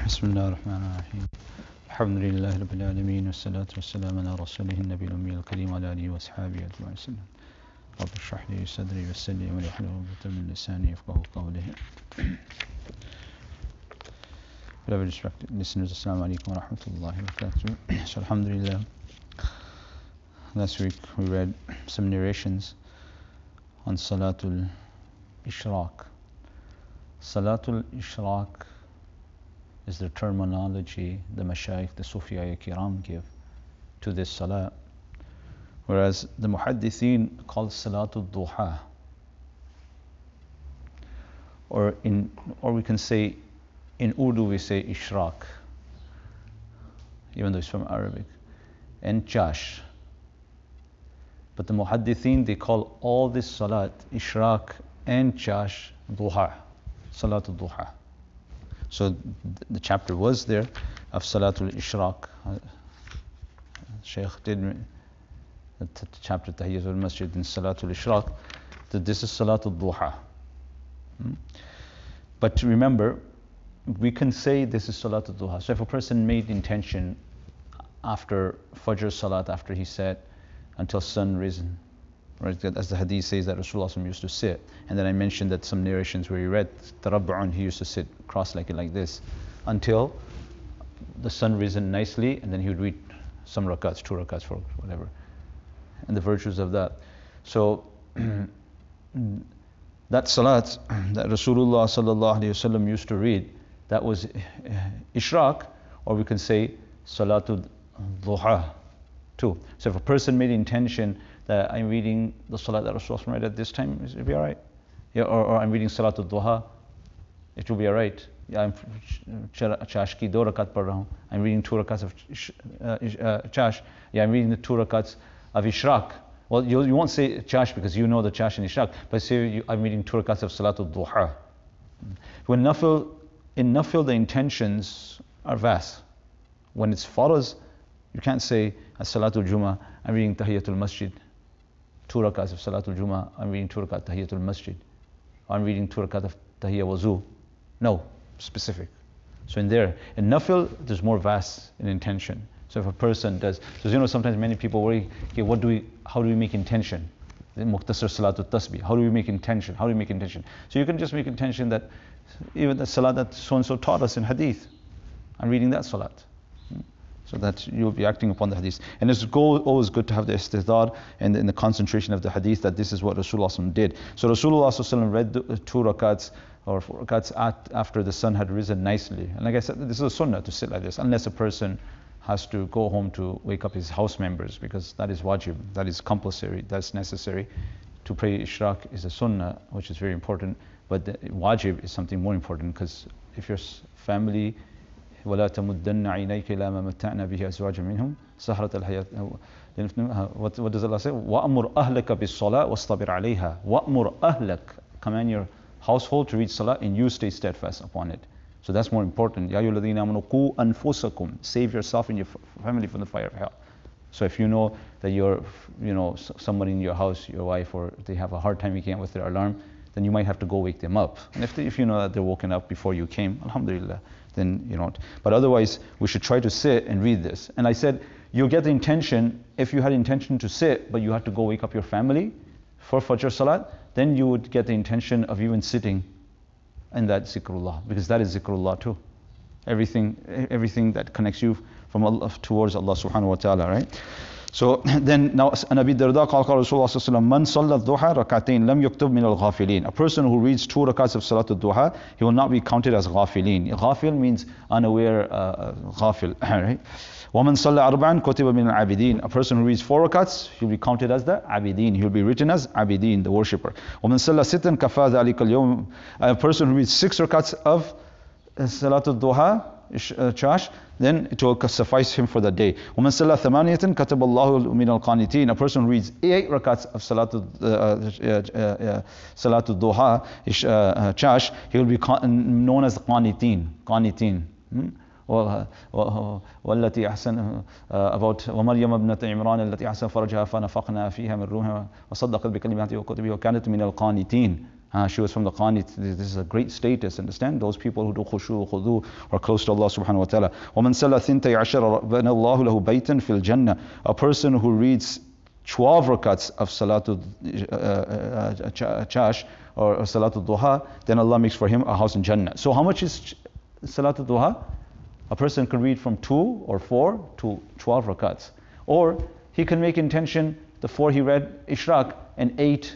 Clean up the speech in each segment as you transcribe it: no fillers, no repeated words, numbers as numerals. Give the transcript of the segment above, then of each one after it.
بسم الله الرحمن الرحيم الحمد لله رب العالمين والصلاة والسلام على رسوله النبي الأمي الكريم وعلى آله وأصحابه أجمعين وسلم رب اشرح لي صدري ويسر لي أمري واحلل عقدة من لساني يفقهوا قولي. Beloved respected listeners, Assalamu alaikum wa rahmatullahi wa barakatuh. So alhamdulillah, last week we read some narrations on Salatul Ishraq. Salatul Ishraq is the terminology the Mashayikh, the Sufiya Kiram give to this Salah, whereas the Muhaddithin call Salatul Duha, or we can say in Urdu we say Ishraq, even though it's from Arabic, and Chash. But the Muhaddithin, they call all this Salat, Ishraq and Chash, Duha, Salatul Duha. So the chapter was there of Salatul Ishraq. Shaykh did the chapter Tahiyyatul Masjid in Salatul Ishraq, that this is Salatul Duha. But remember, we can say this is Salatul Duha. So if a person made intention after Fajr Salat, after he said, until sun risen, right? As the hadith says that Rasulullah used to sit, and then I mentioned that some narrations where he read Tarabbu'un, he used to sit cross-legged like this until the sun risen nicely, and then he would read some rakats, 2 rakats, 4, whatever, and the virtues of that. So that salat that Rasulullah sallallahu alaihi wasallam used to read, that was Ishraq, or we can say Salatul Duha too. So if a person made intention that I'm reading the salat that Rasulullah read at this time, it'll be alright. Yeah, or I'm reading Salatul Duha, it will be alright. Yeah, I'm Chash ki 2 rakat par raha hu. I'm reading 2 rakats of Chash. Yeah, I'm reading the 2 rakats of Ishraq. Well, you won't say Chash because you know the Chash and Ishraq, but say I'm reading 2 rakats of Salatul Duha. When in Nafil the intentions are vast. When it's Farz, you can't say as Salatul Jummah, I'm reading Tahiyyatul Masjid, 2 rakats of Salatul Jummah, I'm reading 2 rakat Tahiyyatul Masjid, I'm reading 2 rakat of Tahiyya Wuzu. No, specific. So in Nafil, there's more vast in intention. So if a person does, so sometimes many people worry, okay, how do we make intention? Muqtasar Salatul Tasbih, how do we make intention? So you can just make intention that even the salat that so-and-so taught us in hadith, I'm reading that salat. So that you'll be acting upon the hadith. And it's always good to have the istihdar and the concentration of the hadith that this is what Rasulullah did. So Rasulullah read 2 rakats or 4 rakats after the sun had risen nicely. And like I said, this is a sunnah to sit like this, unless a person has to go home to wake up his house members, because that is wajib, that is compulsory, that's necessary. To pray Ishraq is a sunnah, which is very important, but the wajib is something more important, because if your family, وَلَا تَمُدَّنَّ عَيْنَيْكَ إِلَى مَا مَتَّعْنَا بِهِ أَزْوَاجًا مِّنْهُمْ سَهْرَةَ الْحَيَاةِ. What does Allah say? وَأْمُرْ أَهْلَكَ بِالصَّلَاةِ وَاصْطَبِرْ عَلَيْهَا. وَأْمُرْ أَهْلَكَ, command your household to read salah and you stay steadfast upon it. So that's more important. يَا أَيُّهَا الَّذِينَ آمَنُوا قُوا أَنفُسَكُمْ, save yourself and your family from the fire of hell. So if you know that somebody in your house, your wife, or they have a hard time waking up with their alarm, then you might have to go wake them up. And if you know that they're woken up before you came, alhamdulillah, then you don't. But otherwise, we should try to sit and read this. And I said, you'll get the intention, if you had intention to sit, but you had to go wake up your family for Fajr Salat, then you would get the intention of even sitting in that zikrullah, because that is zikrullah too. Everything that connects you from Allah towards Allah subhanahu wa ta'ala, right? So then now, an Abi Darda qala qala Rasulullah sallallahu alaihi wasallam, man salla ad-duha rak'atayn lam yuktub min al-ghafilin. A person who reads 2 rakats of Salatul Duha, he will not be counted as ghafilin. Ghafil means unaware, ghafil, right? وَمَنْ صَلَّى أَرْبَعًا كُتِبَ مِنَ الْعَابِدِينَ. A person who reads 4 rakats, he'll be counted as the abidin. He'll be written as abidin, the worshipper. وَمَنْ صَلَّى سِتًّا كَفَى ذَلِكَ الْيَوْمِ. A person who reads 6 rakats of Salatul Duha, Chash, then it will suffice him for the day. وَمَنْ صَلَّى ثَمَانِيَةً كَتَبَ اللَّهُ مِنَ الْقَانِتِينَ. A person who reads 8 rakats of Salatul Duha, Chash, he will be known as Qanitin. والتي أحسن about ومريم ابنة عمران التي أحسن فرجها فنفخنا فيها من روحنا وصدقت بكلماته وكتبه وكانت من القانتين. She was from the Qanit. This is a great status, understand? Those people who do khushu, khudu, are close to Allah subhanahu wa ta'ala. وَمَنْ سَلَّى ثِنْتَيْ عَشَرَ بَنَى اللَّهُ لَهُ بَيْتًا فِي الْجَنَّةِ. A person who reads 12 rakats of Salatul Chash or Salatul Duha, then Allah makes for him a house in Jannah. So how much is Salatul Duha? A person can read from 2 or 4 to 12 rakats. Or he can make intention, the 4 he read Ishraq and 8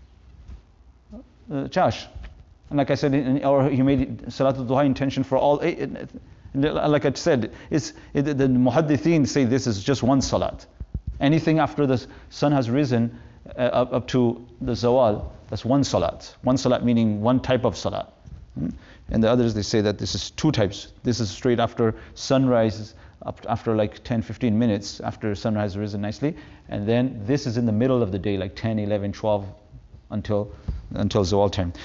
Chash. And like I said, or he made Salatul Duha intention for all 8. Like I said, the muhaddithin say this is just one salat. Anything after the sun has risen up to the zawal, that's one salat. One salat meaning one type of salat. And the others, they say that this is 2 types. This is straight after sunrise, after like 10-15 minutes after sunrise risen nicely. And then this is in the middle of the day, like 10, 11, 12 until zawal time.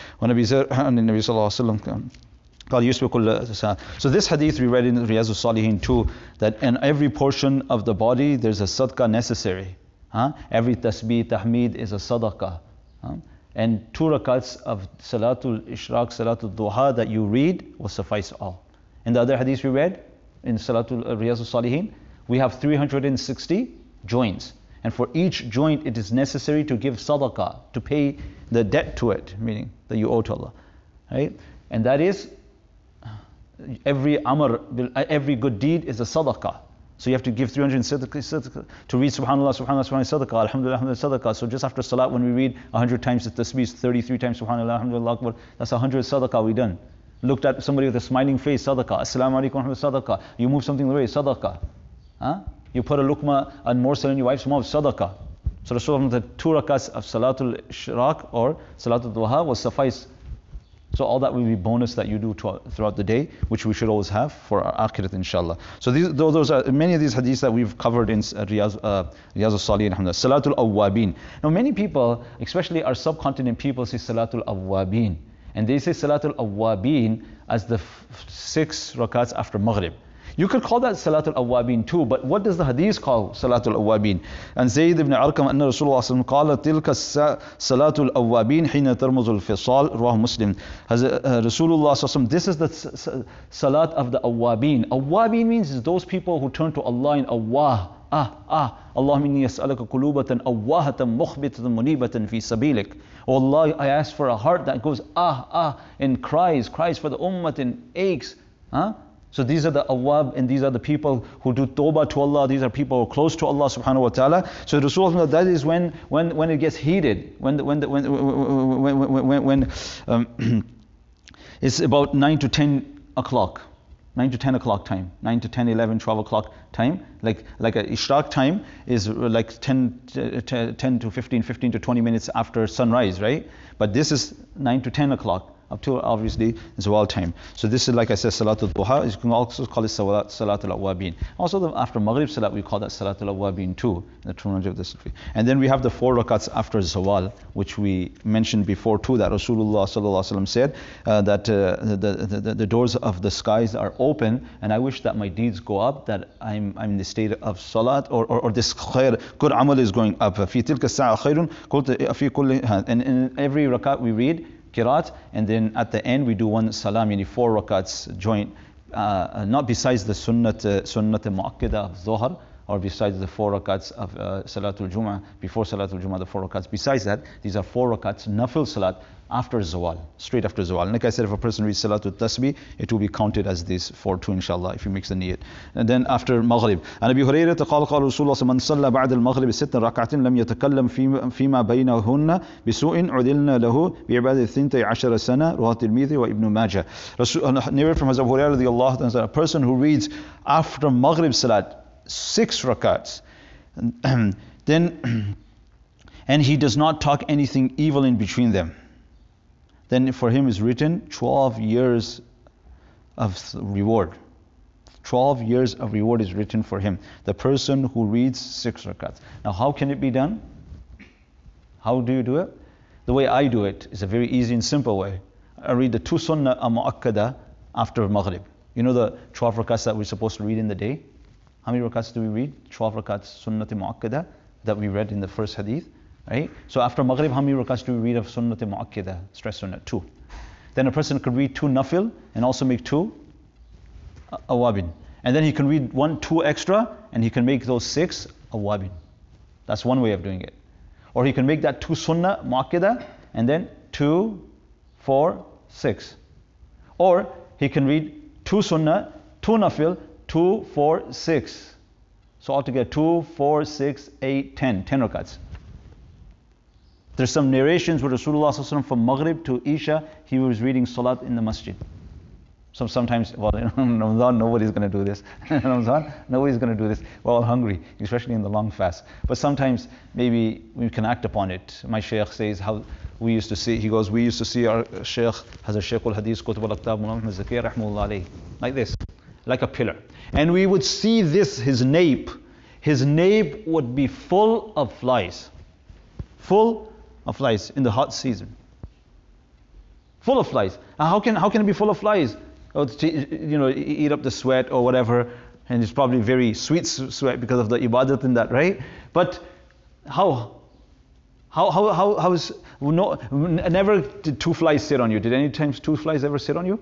So this hadith we read in Riyaz al-Salihin too, that in every portion of the body there's a sadaqah necessary. Every tasbih, tahmeed is a sadaqah. And 2 rakats of Salatul Ishraq, Salatul Duha that you read will suffice all. In the other hadith we read, in Salatul Riyaz al-Salihin, we have 360 joints. And for each joint it is necessary to give sadaqah, to pay the debt to it, meaning that you owe to Allah. Right? And that is, every amr, every good deed is a sadaqah. So you have to give 360 to read subhanallah, subhanallah, subhanallah, sadaqah, alhamdulillah, alhamdulillah, sadaqah. So just after salat when we read 100 times the tasbih, 33 times subhanallah, alhamdulillah, akbar, that's 100 sadaqah we done. Looked at somebody with a smiling face, sadaqah, assalamu alaikum, sadaqah. You move something away, sadaqah. You put a lukma and morsel in your wife's mouth, sadaqah. So Rasulullah, the 2 rakats of Salatul Ishraq or Salatul Duha will suffice. So all that will be bonus that you do throughout the day, which we should always have for our akhirat, inshallah. So those are many of these hadiths that we've covered in Riyaz al-Salihin, alhamdulillah. Salatul Awwabin. Now many people, especially our subcontinent people, say Salatul Awwabin. And they say Salatul Awwabin as the 6 rakats after Maghrib. You could call that Salatul Awwabin too, but what does the hadith call Salatul Awwabin? And Zayd ibn Arqam anna Rasulullah sallallahu alaihi wasallam qala tilka Salatul Awwabin hina tarmuzul fisal, rawah Muslim. Rasulullah sallallahu alaihi wasallam, this is the Salat of the Awwabin. Awwabin means those people who turn to Allah in awwah. Allahumma inni yas'aluka qulubatan awwahatan mukhbitatan munibatan fi sabilik. Oh Allah, I ask for a heart that goes and cries for the ummah and aches. So these are the awwab, and these are the people who do tawbah to Allah. These are people who are close to Allah subhanahu wa ta'ala. So Rasulullah, that is when it gets heated, when it's about 9 to 10 o'clock. 9 to 10 o'clock time, 9 to 10, 11, 12 o'clock time. Like a Ishraq time is like 10 to 15 to 20 minutes after sunrise, right? But this is 9 to 10 o'clock, up to obviously Zawal time. So this is, like I said, Salatul Duha. You can also call it Salatul Awwabin. Also after Maghrib Salat we call that Salatul Awwabin too, in the terminology of this. And then we have the 4 rakats after Zawal, which we mentioned before too, that Rasulullah sallallahu alaihi wasallam said that the doors of the skies are open, and I wish that my deeds go up, that I'm in the state of Salat, or this khair, good amal is going up. في تلك الساعة خير في كل. And in every rakat we read Qiraat, and then at the end we do 1 salam, yani 4 rakats joint, not besides the sunnat mu'akkada of Zohar, or besides the 4 rakats of Salatul Jum'ah, before Salatul Jum'ah, the 4 rakats. Besides that, these are 4 rakats nafil salat after Zawal, straight after Zawal. And like I said, if a person reads Salatul Tasbih, it will be counted as this 4 too, inshallah, if he makes the niyat. And then after Maghrib. And Abi Hurayrah قال قال رسول الله من صلى بعد المغرب 6 ركعات لم يتكلم فيما بينهن بسوء عدلنا له بعبادة 12 سنة رواه الترمذي وابن ماجه. Narrated from Hazrat Hurayrah radiyallahu anhu, a person who reads after Maghrib Salat 6 rakats, then and he does not talk anything evil in between them, then for him is written 12 years of reward. 12 years of reward is written for him, the person who reads 6 rakats. Now how can it be done? How do you do it? The way I do it is a very easy and simple way. I read the 2 sunnah mu'akkada after Maghrib. You know the 12 rakats that we're supposed to read in the day? How many rakats do we read? 12 rakats sunnah mu'akkada that we read in the first hadith. Right? So after Maghrib, how many rakats do we read of Sunnat Mu'akkida, stress sunnah? 2. Then a person could read 2 nafil and also make 2 awabin. And then he can read 2 extra and he can make those 6 awabin. That's one way of doing it. Or he can make that 2 sunnah mu'akkida and then 2, 4, 6. Or he can read 2 sunnah, 2 nafil, 2, 4, 6. So altogether 2, 4, 6, 8, 10 rakats. There's some narrations where Rasulullah ﷺ from Maghrib to Isha, he was reading Salat in the masjid. So sometimes, well, in Ramadan, nobody's going to do this. In Ramadan, nobody's going to do this. We're all hungry, especially in the long fast. But sometimes, maybe we can act upon it. My Shaykh says how we used to see, he goes, we used to see our Shaykh, Hazrat Shaykh al-Hadith, Qutb al-Aqtab, Muhammad Zakir, rahmullah alayhi, like this, like a pillar. And we would see this, his nape would be full of flies. Full of flies in the hot season. Full of flies. How can it be full of flies? Or eat up the sweat or whatever, and it's probably very sweet sweat because of the ibadat in that, right? But how is, never did 2 flies sit on you. Did any times 2 flies ever sit on you?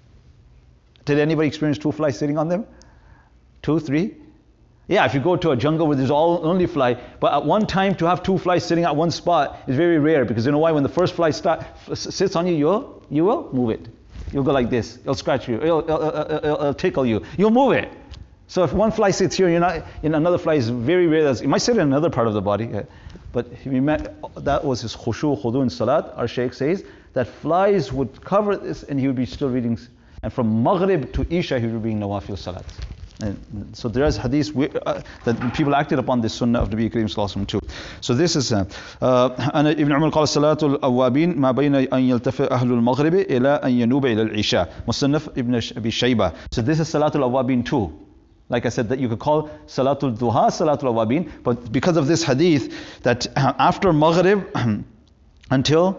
Did anybody experience 2 flies sitting on them? 2, 3? Yeah, if you go to a jungle where there's only fly, but at one time to have 2 flies sitting at one spot is very rare, because you know why? When the first fly sits on you, you will move it. You'll go like this. It'll scratch you. It'll tickle you. You'll move it. So if one fly sits here, another fly is very rare. It might sit in another part of the body. But that was his khushu, khudu in salat. Our Shaykh says that flies would cover this and he would be still reading. And from Maghrib to Isha, he would be reading Nawafil salat. And so there is hadith that people acted upon this sunnah of Nabi Kareem Sallallahu Alaihi Wasallam too. So this is Ibn Umar قال صلاة الأوابين ما بين أن يلتفت أهل المغرب إلى أن ينوب إلى العشاء مصنف ابن أبي شيبة. So this is Salatul Awabin too. Like I said, that you could call Salatul Duha Salatul Awabin, but because of this hadith that after Maghrib until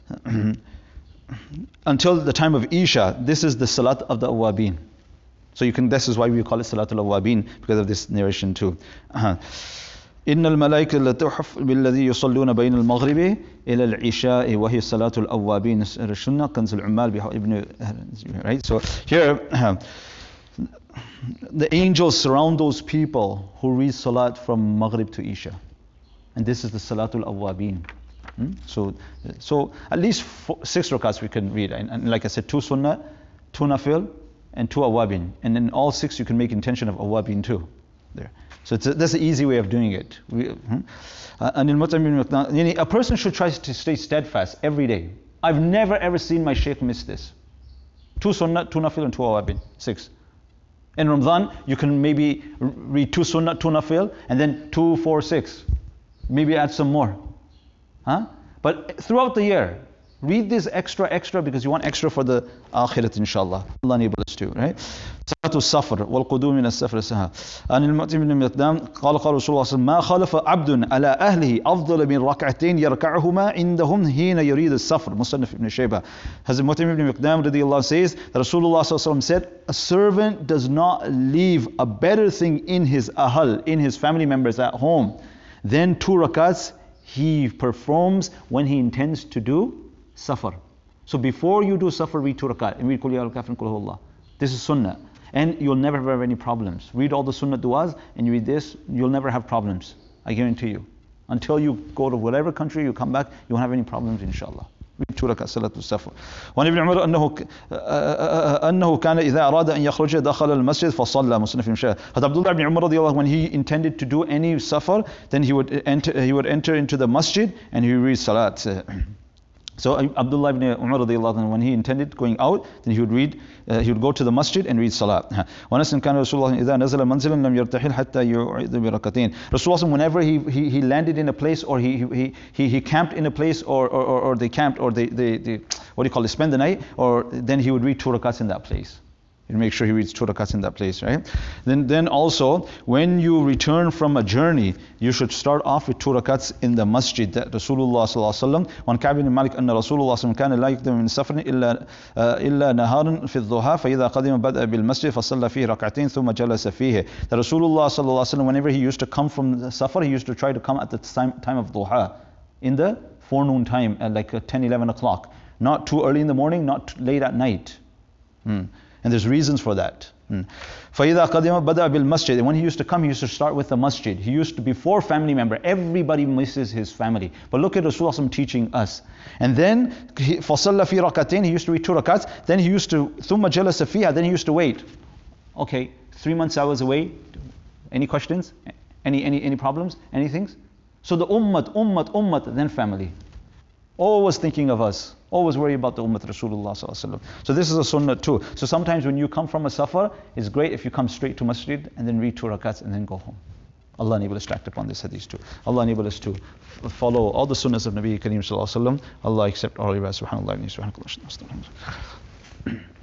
the time of Isha, this is the Salat of the Awabin. So this is why we call it Salatul Awabin, because of this narration too. إن الملائكة لتحف بالذي يصلون بين المغرب إلى العشاء وهي صلاة الأوابين السنة كنز العمال ابن. Right. So here the angels surround those people who read Salat from Maghrib to Isha, and this is the Salatul Awabin. So at least 6 rakats we can read, and like I said, 2 sunnah, 2 nafil, and 2 awabin, and in all 6 you can make intention of awabin too. There. So that's an easy way of doing it. A person should try to stay steadfast every day. I've never ever seen my Shaykh miss this. 2 sunnah, 2 nafil, and 2 awabin. 6. In Ramadan, you can maybe read 2 sunnah, 2 nafil, and then 2, 4, 6. Maybe add some more. But throughout the year, read this extra because you want extra for the akhirat, inshallah. Allah enable us to, right? صلاة السفر والقدوم من السفر سها. عن المعتمد بن مقدام قال رسول الله صلى الله عليه وسلم ما خلف عبد على أهله أفضل من ركعتين يركعهما عندهم حين يريد السفر. مصنف ibn Shayba. Hazrat Mu'tamim ibn Miqdam radiyallahu says that Rasulullah sallallahu alaihi wasallam said, a servant does not leave a better thing in his ahl, in his family members at home, than 2 rakats he performs when he intends to do safar. So before you do safar, read 2 rakat and read Qul Ya Al-Kafirun Qul Huwallah. This is sunnah, and you'll never have any problems. Read all the sunnah du'as and you read this, you'll never have problems, I guarantee you. Until you go to whatever country, you come back, you won't have any problems, inshallah. Read 2 rakat salatul safar. وعن ابن عمر أنه كان إذا أراد أن يخرج دخل المسجد فصلى. مصنف ابن شيبة. Abdullah ibn Umar radiyallahu, when he intended to do any safar, then he would enter into the masjid and he would read salat. So Abdullah ibn Umar radiyallahu anhu, when he intended going out, then he would go to the masjid and read salat. وَنَسْنْ كَانَ رَسُولُ اللَّهِ إِذَا نَزَلَ مَنْزِلًا لَمْ يَرْتَحِلْ حَتَّى يُعِيدُ بِرَكَتَيْنِ. Rasulullah, whenever he landed in a place, or he camped in a place, or they camped, or they what do you call it, spend the night, or then he would read 2 rakats in that place. You make sure he reads 2 rakats in that place, right? Then also, when you return from a journey, you should start off with 2 rakats in the masjid. That Rasulullah sallallahu alaihi wasallam, وعن كعب بن مالك أن رسول الله صلى الله عليه وسلم كان لا يقدم من سفر إلا نهارا في الضحى فإذا قدم بدأ بالمسجد فصلى فيه ركعتين ثم جلس فيه. That Rasulullah sallallahu alaihi wasallam, whenever he used to come from the safar, he used to try to come at the time of duha. in the forenoon time at like 10, 11 o'clock. Not too early in the morning, not too late at night. And there's reasons for that. فَإِذَا قَدِمَ بَدَأَ بِالْمَسْجِدِ. When he used to come, he used to start with the masjid. He used to, before family member, everybody misses his family. But look at Rasulullah teaching us. And then, فَصَلَّ فِي رَكَتَيْنِ. He used to read 2 rakats. Then he used to, ثُمَّ جَلَسَ فِيهَا. Then he used to wait. Okay, 3 months I was away. Any questions? Any problems? Anything? So the ummat, then family. Always thinking of us. Always worry about the Ummat Rasulullah sallallahu alaihi wasallam. So this is a sunnah too. So sometimes when you come from a safar, it's great if you come straight to masjid and then read 2 rakats and then go home. Allah enable us to act upon this hadith too. Allah enable us to follow all the sunnahs of Nabi Kareem sallallahu alaihi wasallam. Allah accept all ibad. Subhanallah.